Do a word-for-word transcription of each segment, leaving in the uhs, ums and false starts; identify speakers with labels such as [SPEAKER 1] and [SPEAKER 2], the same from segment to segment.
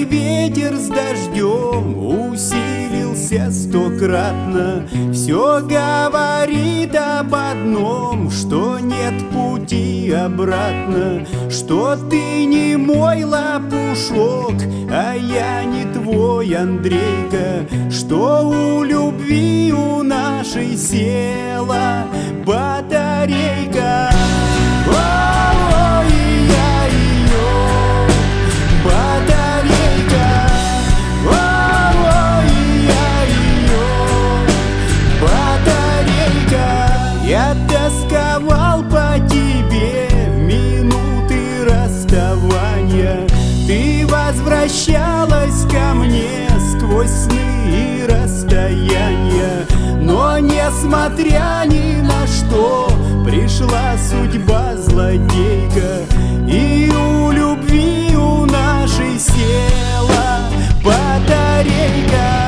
[SPEAKER 1] ветер с дождем усилился стократно. Все говорит об одном, что нет пути обратно, что ты не мой лопушок, а я не твой Андрейка, что у любви у нашей села батарейка. Я тосковал по тебе в минуты расставания. Ты возвращалась ко мне сквозь сны и расстояния. Но несмотря ни на что, пришла судьба злодейка, и у любви у нашей села батарейка.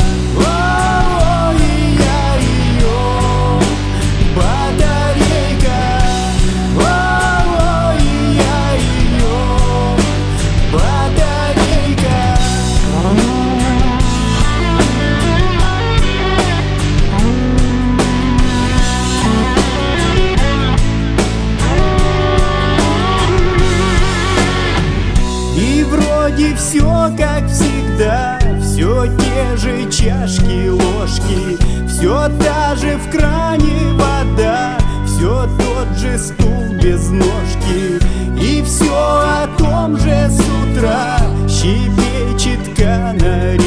[SPEAKER 1] И все как всегда, все те же чашки, ложки, все та же в кране вода, все тот же стул без ножки, и все о том же с утра щебечет канарейка.